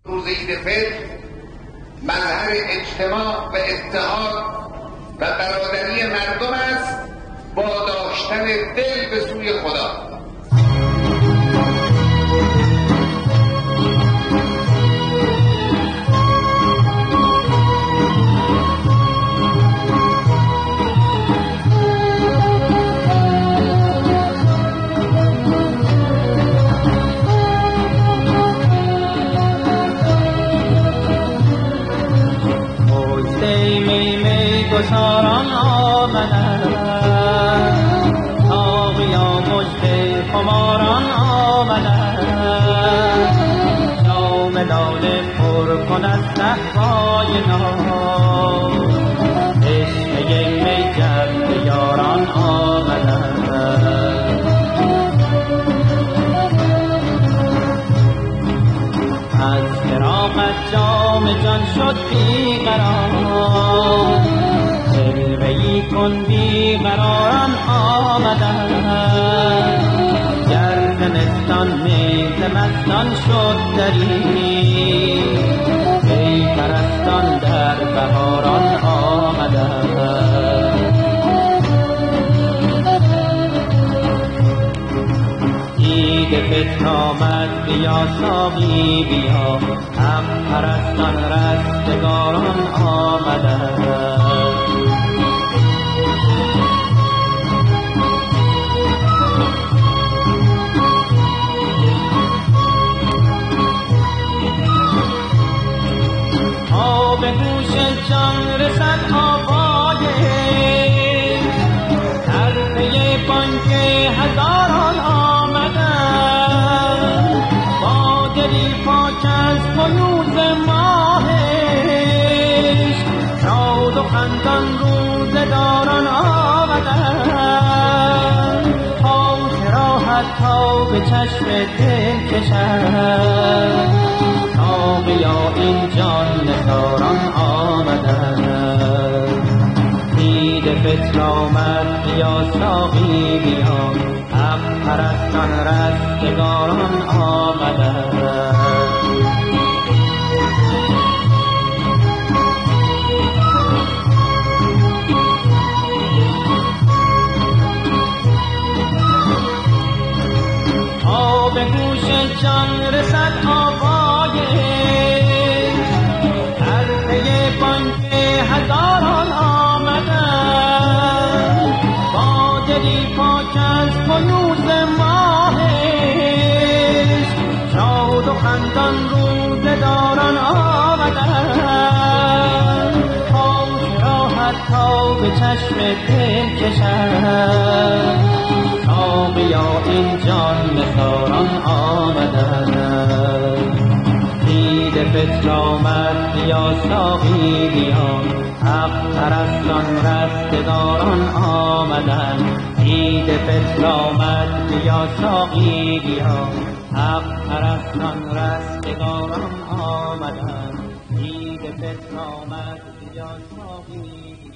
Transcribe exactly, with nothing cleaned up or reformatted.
روز عید فطر مظهر اجتماع و اتحاد و برادری مردم است با داشتن دل به سوی خدا. گساران آمدند تا قیام مژده خماران آمدند جام لاله پر کن از صهبای ناب عشق می جلب یاران آمدند از فراقت جام جان شد بیقرار جلوه‌ای کن بیقراران آمدند گر زمستان میل مستان شد دری ای پرستان در بهاران آمدند عید فطر آمد بیا ساقی بیا هم پرستان رستگاران آمدند به گوش جان رسد آوای در پی بانگ هزاران آمدند با دلی پاک از فیوض ماهش شاد و خندان روزگاران آمدند پاک راحت تا به چشم دل کشد تا بیا این جان نثاران آمدند عید فطر آمد بیا ساقی بیا هم پرستان رستگاران آمدند تا به گوش جان رسد آوای در پی بانگ هزاران آمدند با دلی پاک از فیوض ماهش شاد و خندان روزگاران آمدند پاک راحت تا به چشم دل کشد تا بیا این جان نثاران آمدند عید فطر آمد بیا ساقی بیا حق پرستان رستگاران آمدند عید فطر آمد بیا ساقی بیا حق پرستان رستگاران آمدند عید فطر آمد بیا ساقی